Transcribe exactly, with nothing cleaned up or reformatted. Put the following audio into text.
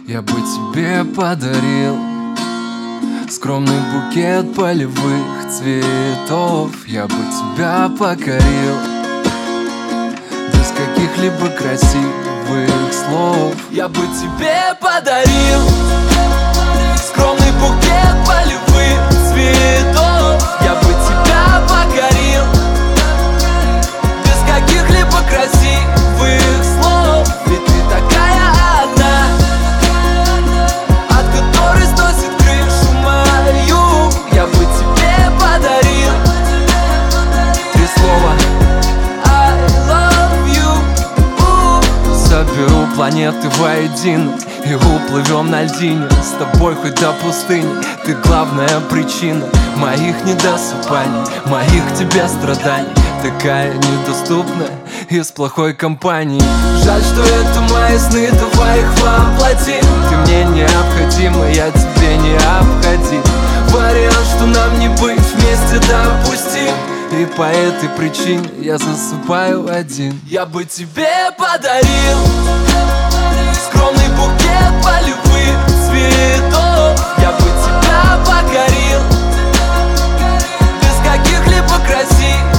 Я бы тебе подарил скромный букет полевых цветов. Я бы тебя покорил без каких-либо красивых слов. Я бы тебе подарил скромный букет полевых цветов. Я бы тебя покорил без каких-либо красивых слов. Ведь ты такая одна, от которой сносит крышу мою. Я бы тебе подарил три слова I love you. Соберу планеты воедино и уплывем на льдине. С тобой хоть до пустыни. Ты главная причина моих недосыпаний, моих к тебе страданий. Такая недоступная из плохой компании. Жаль, что это мои сны, давай их воплотим. Ты мне необходима, я тебе необходим. Вариант, что нам не быть вместе, допустим. И по этой причине я засыпаю один. Я бы тебе подарил скромный букет полевых цветов. Я бы тебя покорил без каких-либо красивых